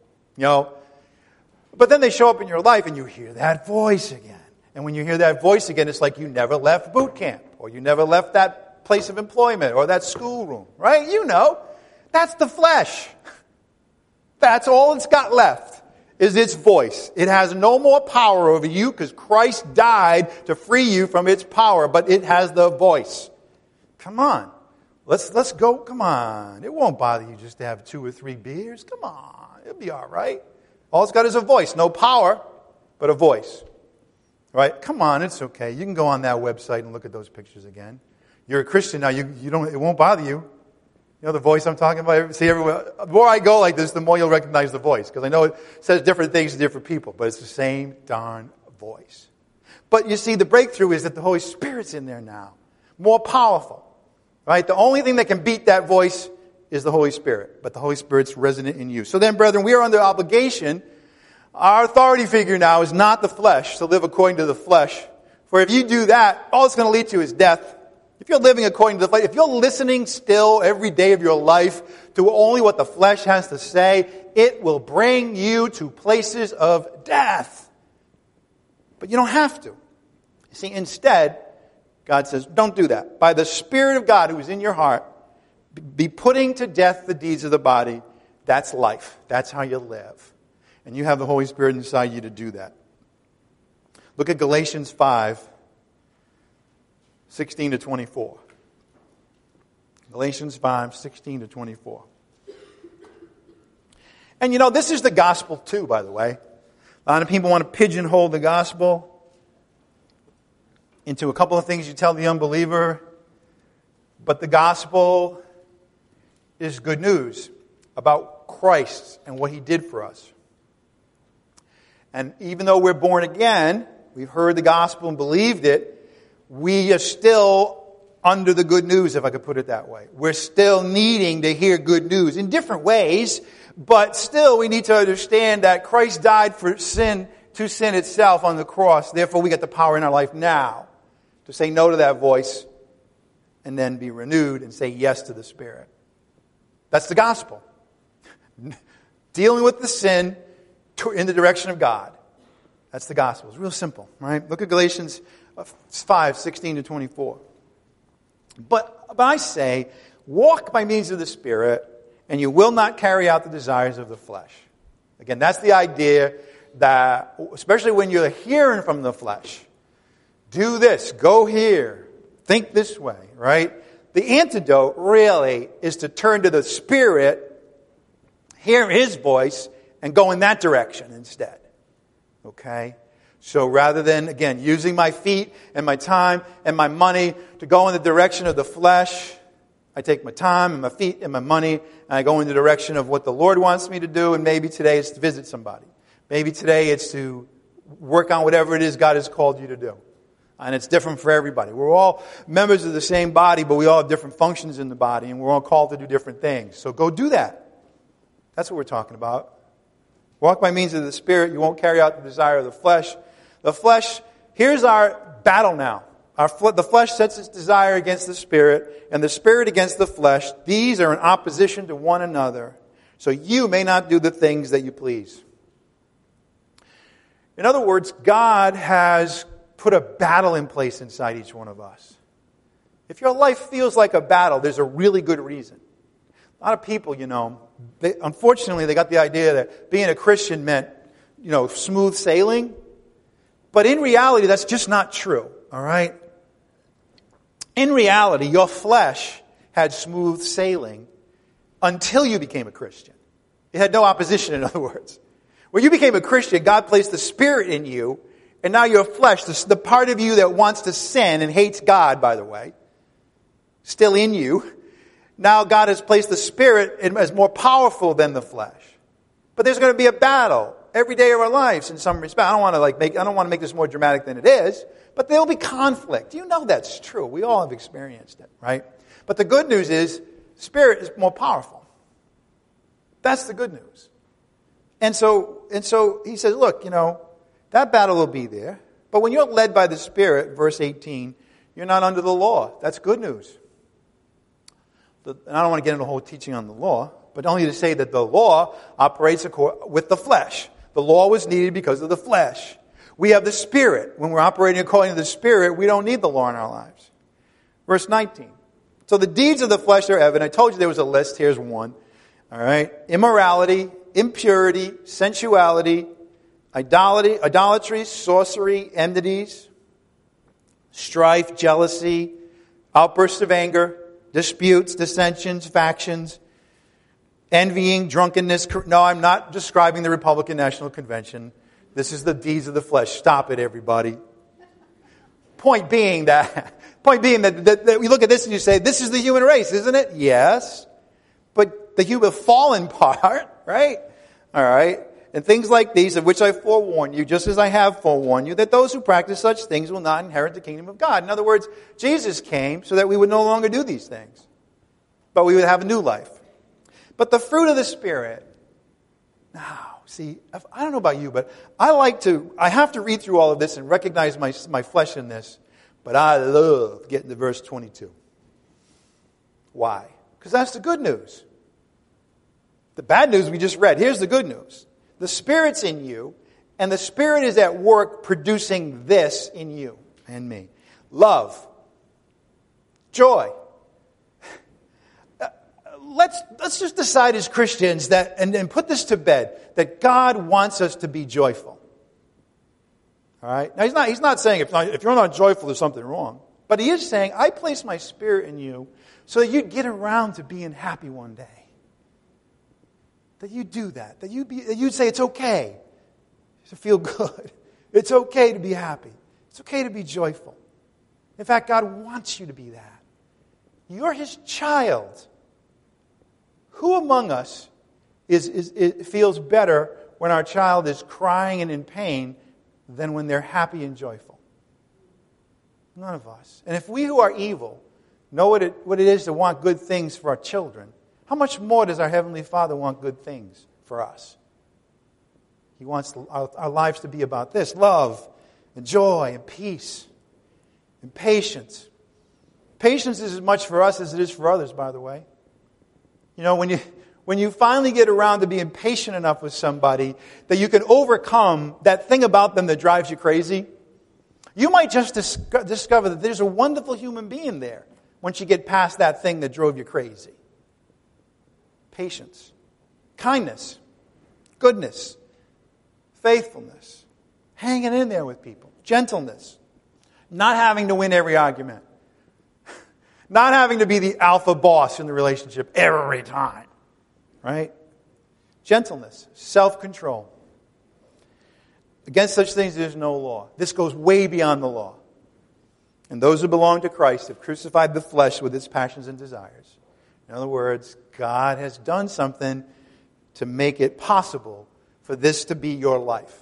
But then they show up in your life and you hear that voice again. And when you hear that voice again, it's like you never left boot camp, or you never left that place of employment, or that schoolroom, right? That's the flesh. That's all it's got left, is its voice. It has no more power over you because Christ died to free you from its power, but it has the voice. Come on. Let's go. Come on. It won't bother you just to have 2 or 3 beers. Come on. It'll be all right. All it's got is a voice. No power, but a voice. Right? Come on, it's okay. You can go on that website and look at those pictures again. You're a Christian now. You don't. It won't bother you. You know the voice I'm talking about? See, everywhere. The more I go like this, the more you'll recognize the voice. Because I know it says different things to different people, but it's the same darn voice. But you see, the breakthrough is that the Holy Spirit's in there now. More powerful. Right? The only thing that can beat that voice is the Holy Spirit. But the Holy Spirit's resident in you. So then, brethren, we are under obligation. Our authority figure now is not the flesh, to live according to the flesh. For if you do that, all it's going to lead to is death. If you're living according to the flesh, if you're listening still every day of your life to only what the flesh has to say, it will bring you to places of death. But you don't have to. See, instead, God says, don't do that. By the Spirit of God who is in your heart, be putting to death the deeds of the body. That's life. That's how you live. And you have the Holy Spirit inside you to do that. Look at Galatians 5, 16 to 24. Galatians 5, 16 to 24. And you know, this is the gospel too, by the way. A lot of people want to pigeonhole the gospel into a couple of things you tell the unbeliever. But the gospel is good news about Christ and what He did for us. And even though we're born again, we've heard the gospel and believed it, we are still under the good news, if I could put it that way. We're still needing to hear good news in different ways, but still we need to understand that Christ died for sin, to sin itself on the cross. Therefore, we get the power in our life now to say no to that voice and then be renewed and say yes to the Spirit. That's the gospel. Dealing with the sin in the direction of God. That's the gospel. It's real simple, right? Look at Galatians 5, 16 to 24. But I say, walk by means of the Spirit, and you will not carry out the desires of the flesh. Again, that's the idea that, especially when you're hearing from the flesh, do this, go here, think this way, right? The antidote really is to turn to the Spirit, hear His voice, and go in that direction instead. Okay? So rather than, again, using my feet and my time and my money to go in the direction of the flesh, I take my time and my feet and my money and I go in the direction of what the Lord wants me to do, and maybe today it's to visit somebody. Maybe today it's to work on whatever it is God has called you to do. And it's different for everybody. We're all members of the same body, but we all have different functions in the body, and we're all called to do different things. So go do that. That's what we're talking about. Walk by means of the Spirit. You won't carry out the desire of the flesh. The flesh, here's our battle now. The flesh sets its desire against the Spirit, and the Spirit against the flesh. These are in opposition to one another, so you may not do the things that you please. In other words, God has put a battle in place inside each one of us. If your life feels like a battle, there's a really good reason. A lot of people, unfortunately, they got the idea that being a Christian meant, smooth sailing. But in reality, that's just not true, all right? In reality, your flesh had smooth sailing until you became a Christian. It had no opposition, in other words. When you became a Christian, God placed the Spirit in you, and now your flesh, the part of you that wants to sin and hates God, by the way, still in you. Now God has placed the Spirit as more powerful than the flesh. But there's going to be a battle every day of our lives in some respect. I don't want to make this more dramatic than it is, but there'll be conflict. You know that's true. We all have experienced it, right? But the good news is, Spirit is more powerful. That's the good news. And so he says, look, that battle will be there. But when you're led by the Spirit, verse 18, you're not under the law. That's good news. And I don't want to get into a whole teaching on the law, but only to say that the law operates with the flesh. The law was needed because of the flesh. We have the Spirit. When we're operating according to the Spirit, we don't need the law in our lives. Verse 19. So the deeds of the flesh are evident. I told you there was a list. Here's one. All right. Immorality, impurity, sensuality, idolatry, sorcery, enmities, strife, jealousy, outbursts of anger, disputes, dissensions, factions, envying, drunkenness. No, I'm not describing the Republican National Convention. This is the deeds of the flesh. Stop it, everybody. Point being that we look at this and you say, this is the human race, isn't it? Yes. But the human fallen part, right? All right. And things like these, of which I forewarn you, just as I have forewarned you, that those who practice such things will not inherit the kingdom of God. In other words, Jesus came so that we would no longer do these things, but we would have a new life. But the fruit of the Spirit, now, See, I don't know about you, but I have to read through all of this and recognize my flesh in this, but I love getting to verse 22. Why? Because that's the good news. The bad news we just read. Here's the good news. The Spirit's in you, and the Spirit is at work producing this in you and me. Love. Joy. Let's just decide as Christians that, and put this to bed, that God wants us to be joyful. All right? Now, He's not saying if you're not joyful, there's something wrong. But He is saying, I place my Spirit in you so that you'd get around to being happy one day. That you do that. That you'd say it's okay to feel good. It's okay to be happy. It's okay to be joyful. In fact, God wants you to be that. You're His child. Who among us feels better when our child is crying and in pain than when they're happy and joyful? None of us. And if we who are evil know what it is to want good things for our children, how much more does our Heavenly Father want good things for us? He wants our lives to be about this: love and joy and peace and patience. Patience is as much for us as it is for others, by the way. You know, when you finally get around to being patient enough with somebody that you can overcome that thing about them that drives you crazy, you might just discover that there's a wonderful human being there once you get past that thing that drove you crazy. Patience, kindness, goodness, faithfulness, hanging in there with people, gentleness, not having to win every argument, not having to be the alpha boss in the relationship every time, right? Gentleness, self-control. Against such things there's no law. This goes way beyond the law. And those who belong to Christ have crucified the flesh with its passions and desires. In other words, God has done something to make it possible for this to be your life.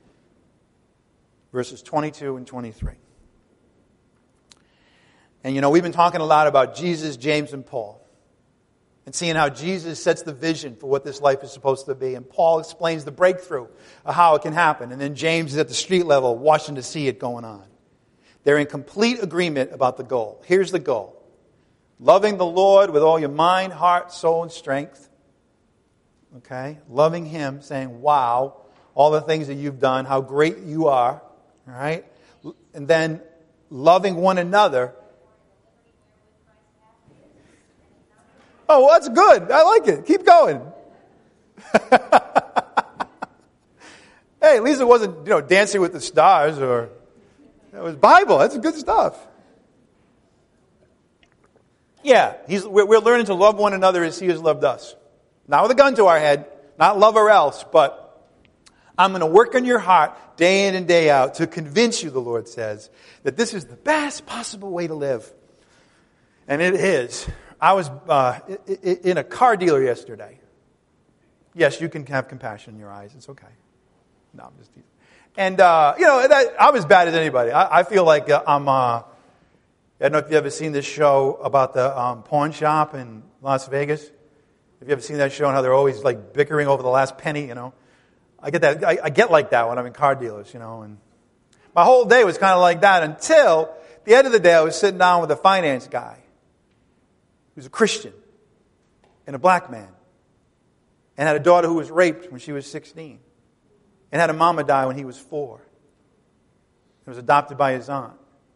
Verses 22 and 23. And you know, we've been talking a lot about Jesus, James, and Paul. And seeing how Jesus sets the vision for what this life is supposed to be. And Paul explains the breakthrough of how it can happen. And then James is at the street level watching to see it going on. They're in complete agreement about the goal. Here's the goal. Loving the Lord with all your mind, heart, soul, and strength. Okay? Loving Him, saying, wow, all the things that you've done, how great you are. All right? And then loving one another. Oh, well, that's good. I like it. Keep going. Hey, at least it wasn't, Dancing with the Stars or it was Bible. That's good stuff. Yeah, we're learning to love one another as He has loved us. Not with a gun to our head, not love or else, but I'm going to work on your heart day in and day out to convince you, the Lord says, that this is the best possible way to live. And it is. I was in a car dealer yesterday. Yes, you can have compassion in your eyes. It's okay. No, I'm just teasing. And, I'm as bad as anybody. I feel like I don't know if you've ever seen this show about the pawn shop in Las Vegas. Have you ever seen that show and how they're always like bickering over the last penny, I get that. I get like that when I'm in car dealers, and my whole day was kind of like that until the end of the day I was sitting down with a finance guy who's a Christian and a black man and had a daughter who was raped when she was 16 and had a mama die when he was 4 and was adopted by his aunt.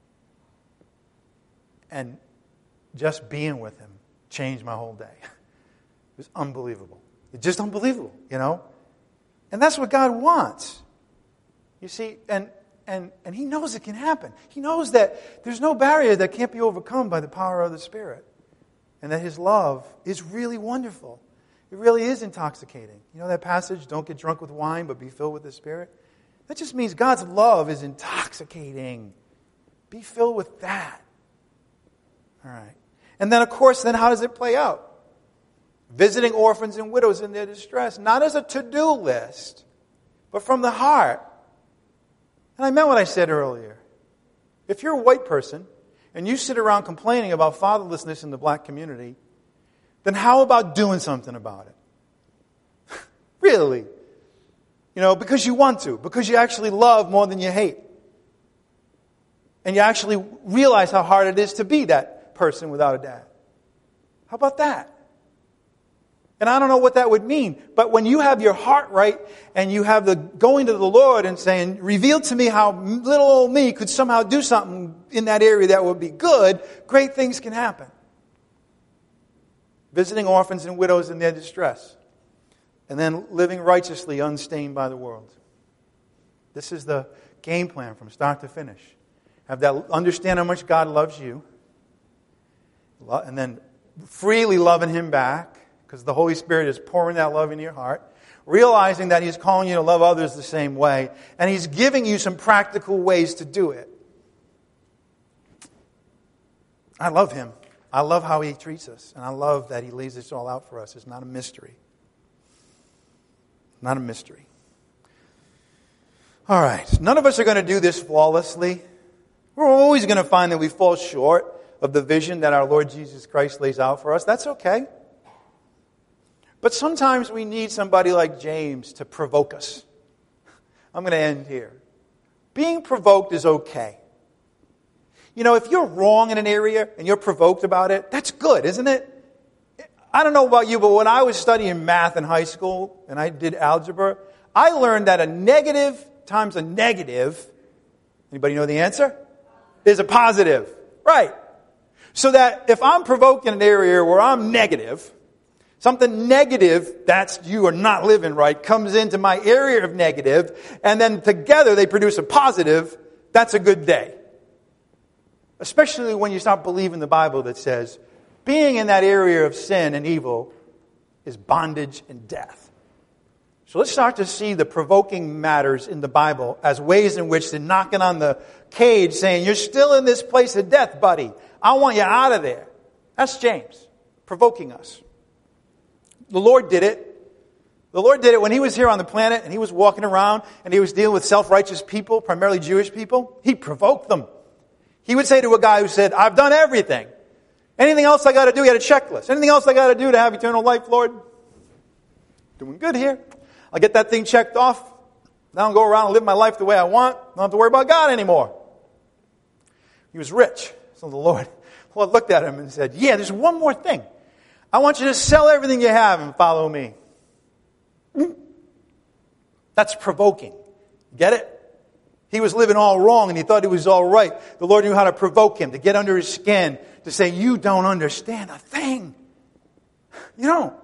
And just being with him changed my whole day. It was unbelievable. It's just unbelievable, And that's what God wants. You see, and He knows it can happen. He knows that there's no barrier that can't be overcome by the power of the Spirit. And that His love is really wonderful. It really is intoxicating. You know that passage, don't get drunk with wine, but be filled with the Spirit? That just means God's love is intoxicating. Be filled with that. All right. And then, of course, how does it play out? Visiting orphans and widows in their distress, not as a to-do list, but from the heart. And I meant what I said earlier. If you're a white person and you sit around complaining about fatherlessness in the black community, then how about doing something about it? Really? because you want to, because you actually love more than you hate. And you actually realize how hard it is to be that person without a dad. How about that? And I don't know what that would mean, but when you have your heart right and you have the going to the Lord and saying, reveal to me how little old me could somehow do something in that area that would be good, great things can happen. Visiting orphans and widows in their distress. And then living righteously unstained by the world. This is the game plan from start to finish. Have that, understand how much God loves you. And then freely loving Him back. Because the Holy Spirit is pouring that love into your heart. Realizing that He's calling you to love others the same way. And He's giving you some practical ways to do it. I love Him. I love how He treats us. And I love that He lays this all out for us. It's not a mystery. Not a mystery. All right. None of us are going to do this flawlessly. We're always going to find that we fall short of the vision that our Lord Jesus Christ lays out for us. That's okay. But sometimes we need somebody like James to provoke us. I'm going to end here. Being provoked is okay. If you're wrong in an area and you're provoked about it, that's good, isn't it? I don't know about you, but when I was studying math in high school and I did algebra, I learned that a negative times a negative, anybody know the answer? Is a positive. Right. So that if I'm provoked in an area where I'm negative, something negative, that's you are not living right, comes into my area of negative, and then together they produce a positive, that's a good day. Especially when you start believing the Bible that says, being in that area of sin and evil is bondage and death. So let's start to see the provoking matters in the Bible as ways in which they're knocking on the cage saying, you're still in this place of death, buddy. I want you out of there. That's James, provoking us. The Lord did it. The Lord did it when He was here on the planet and He was walking around and He was dealing with self-righteous people, primarily Jewish people. He provoked them. He would say to a guy who said, I've done everything. Anything else I got to do? He had a checklist. Anything else I got to do to have eternal life, Lord? Doing good here. I'll get that thing checked off. Now I'll go around and live my life the way I want. Don't have to worry about God anymore. He was rich. So the Lord looked at him and said, yeah, there's one more thing. I want you to sell everything you have and follow me. That's provoking. Get it? He was living all wrong and he thought he was all right. The Lord knew how to provoke him, to get under his skin, to say, you don't understand a thing. You don't.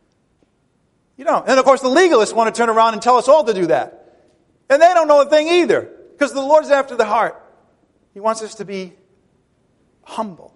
You don't. And of course the legalists want to turn around and tell us all to do that. And they don't know a thing either. Because the Lord's after the heart. He wants us to be humble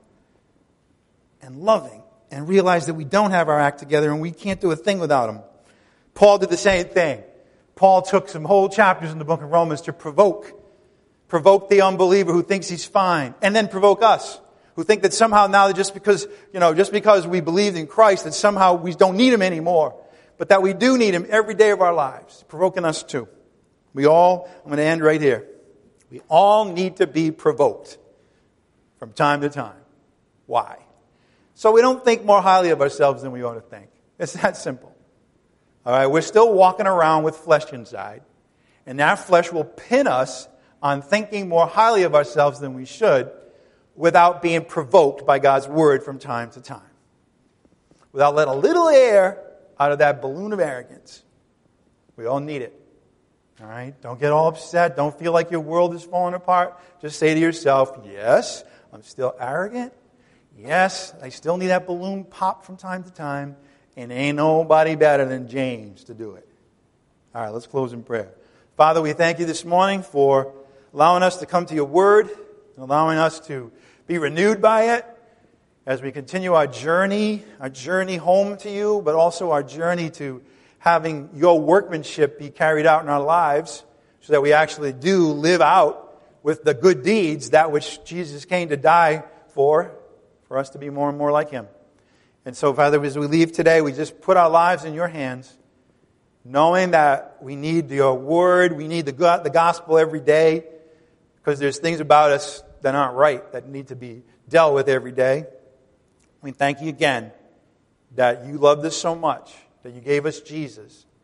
and loving and realize that we don't have our act together and we can't do a thing without Him. Paul did the same thing. Paul took some whole chapters in the book of Romans to provoke the unbeliever who thinks he's fine, and then provoke us who think that somehow now that just because we believed in Christ that somehow we don't need Him anymore, but that we do need Him every day of our lives, provoking us too. I'm going to end right here. We all need to be provoked from time to time. Why? So we don't think more highly of ourselves than we ought to think. It's that simple. All right, we're still walking around with flesh inside, and that flesh will pin us on thinking more highly of ourselves than we should without being provoked by God's Word from time to time. Without letting a little air out of that balloon of arrogance. We all need it. All right, don't get all upset. Don't feel like your world is falling apart. Just say to yourself, yes, I'm still arrogant. Yes, I still need that balloon pop from time to time. And ain't nobody better than James to do it. All right, let's close in prayer. Father, we thank You this morning for allowing us to come to Your Word, and allowing us to be renewed by it as we continue our journey home to You, but also our journey to having Your workmanship be carried out in our lives so that we actually do live out with the good deeds, that which Jesus came to die for us to be more and more like Him. And so, Father, as we leave today, we just put our lives in Your hands, knowing that we need Your Word, we need the gospel every day, because there's things about us that aren't right, that need to be dealt with every day. We thank You again that You loved us so much, that You gave us Jesus,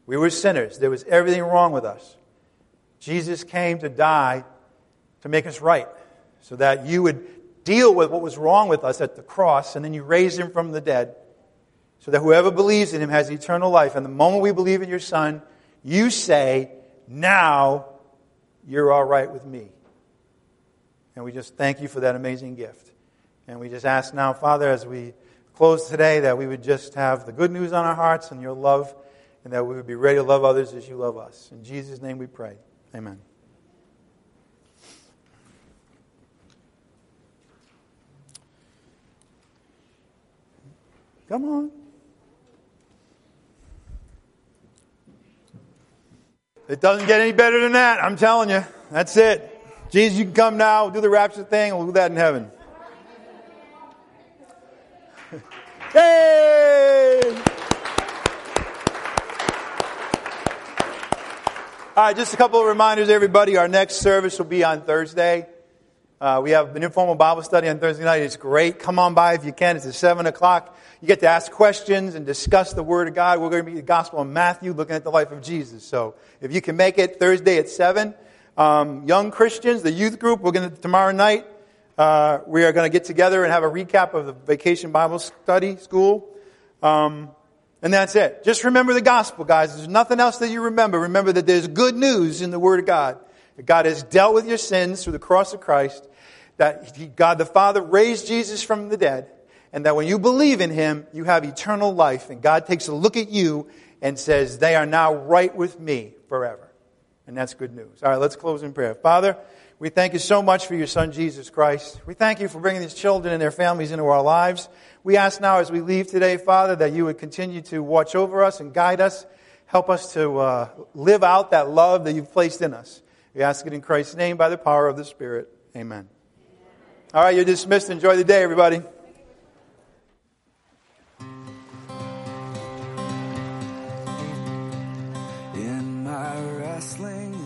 We were sinners. There was everything wrong with us. Jesus came to die to make us right, so that you would deal with what was wrong with us at the cross, and then you raised him from the dead, so that whoever believes in him has eternal life. And the moment we believe in your Son, you say, now you're all right with me. And we just thank you for that amazing gift. And we just ask now, Father, as we close today, that we would just have the good news on our hearts and your love, and that we would be ready to love others as you love us. In Jesus' name we pray. Amen. Come on. It doesn't get any better than that, I'm telling you. That's it. Jesus, you can come now, we'll do the rapture thing, and we'll do that in heaven. Hey! All right, just a couple of reminders, everybody. Our next service will be on Thursday. We have an informal Bible study on Thursday night. It's great. Come on by if you can. It's at 7 o'clock. You get to ask questions and discuss the Word of God. We're going to be the Gospel of Matthew, looking at the life of Jesus. So if you can make it Thursday at 7. Young Christians, the youth group, tomorrow night, we are going to get together and have a recap of the Vacation Bible Study School. And that's it. Just remember the gospel, guys. There's nothing else that you remember. Remember that there's good news in the Word of God. That God has dealt with your sins through the cross of Christ. That God the Father raised Jesus from the dead. And that when you believe in Him, you have eternal life. And God takes a look at you and says, they are now right with me forever. And that's good news. All right, let's close in prayer. Father, we thank you so much for your Son, Jesus Christ. We thank you for bringing these children and their families into our lives. We ask now as we leave today, Father, that you would continue to watch over us and guide us. Help us to live out that love that you've placed in us. We ask it in Christ's name by the power of the Spirit. Amen. All right, you're dismissed. Enjoy the day, everybody. In my wrestling